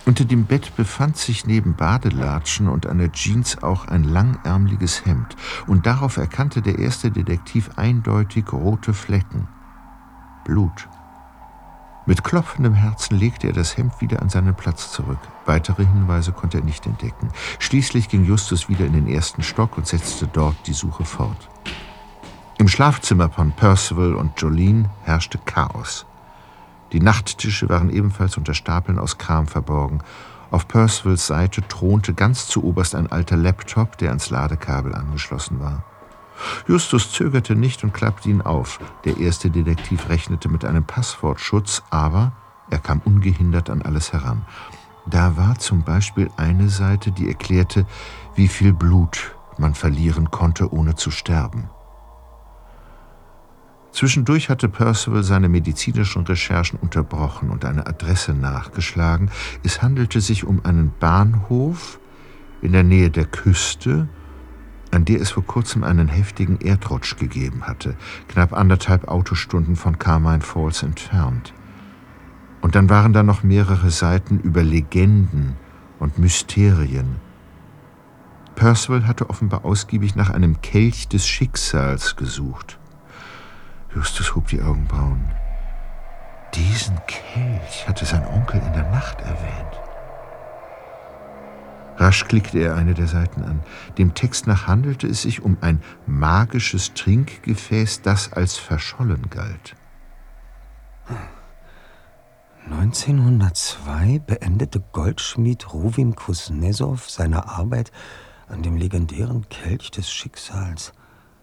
Unter dem Bett befand sich neben Badelatschen und einer Jeans auch ein langärmliches Hemd, und darauf erkannte der erste Detektiv eindeutig rote Flecken. Blut. Mit klopfendem Herzen legte er das Hemd wieder an seinen Platz zurück. Weitere Hinweise konnte er nicht entdecken. Schließlich ging Justus wieder in den ersten Stock und setzte dort die Suche fort. Im Schlafzimmer von Percival und Jolene herrschte Chaos. Die Nachttische waren ebenfalls unter Stapeln aus Kram verborgen. Auf Percivals Seite thronte ganz zu oberst ein alter Laptop, der ans Ladekabel angeschlossen war. Justus zögerte nicht und klappte ihn auf. Der erste Detektiv rechnete mit einem Passwortschutz, aber er kam ungehindert an alles heran. Da war zum Beispiel eine Seite, die erklärte, wie viel Blut man verlieren konnte, ohne zu sterben. Zwischendurch hatte Percival seine medizinischen Recherchen unterbrochen und eine Adresse nachgeschlagen. Es handelte sich um einen Bahnhof in der Nähe der Küste, an der es vor kurzem einen heftigen Erdrutsch gegeben hatte, knapp 1,5 Autostunden von Carmine Falls entfernt. Und dann waren da noch mehrere Seiten über Legenden und Mysterien. Percival hatte offenbar ausgiebig nach einem Kelch des Schicksals gesucht. Justus hob die Augenbrauen. Diesen Kelch hatte sein Onkel in der Nacht erwähnt. Rasch klickte er eine der Seiten an. Dem Text nach handelte es sich um ein magisches Trinkgefäß, das als verschollen galt. 1902 beendete Goldschmied Ruvim Kuznetsov seine Arbeit an dem legendären Kelch des Schicksals.